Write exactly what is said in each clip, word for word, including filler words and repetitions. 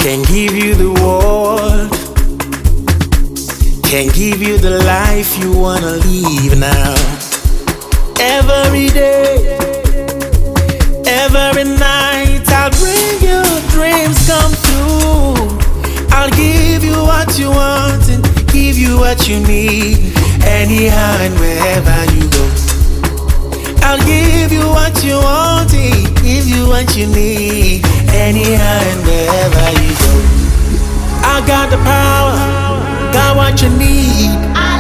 Can give you the world, can give you the life you wanna live now. Every day, every night, I'll bring your dreams come true. I'll give you what you want and give you what you need, anyhow and wherever you go. I'll give you what you want and give you what you need, anyhow and wherever you go. I got the power, got what you need.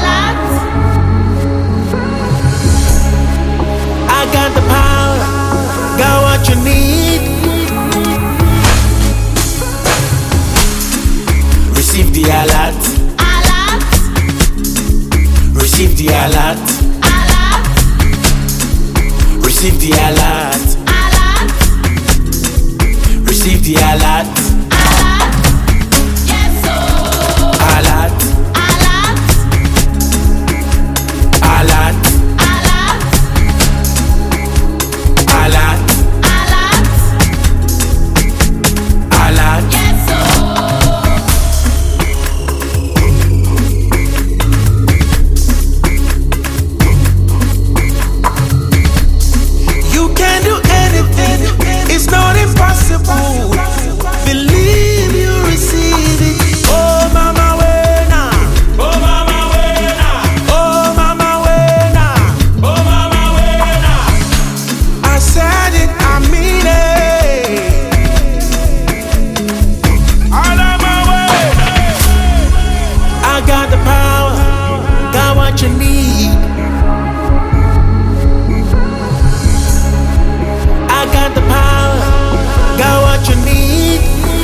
I got the power, got what you need. Receive the alert. Alert. Receive the alert. Alert. Receive the alert. Alert. Receive the alert. Alert. Yes, sir. Alert. Alert. Alert. Alert. Alert. Alert. Yes, sir. You can do anything, it's not impossible. Believe you receive it. Oh, mama, wena. Oh, mama, wena. Oh, mama, wena. Oh, mama, wena. I said it, I mean it. All of my way. I got the power, got what you need. I got the power, got what you need.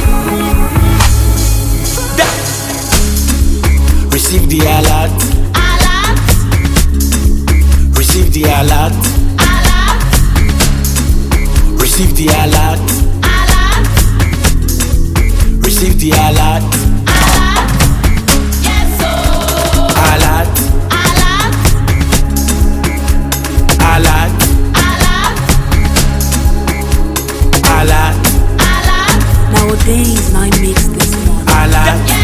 Da- Receive the alert, Alert. receive the alert, Alert. receive the alert, Alert. receive the alert, Alert. Yes, sir. alert, Alert. alert, Alert. alert, Alert. Nowadays, I mix this one. alert.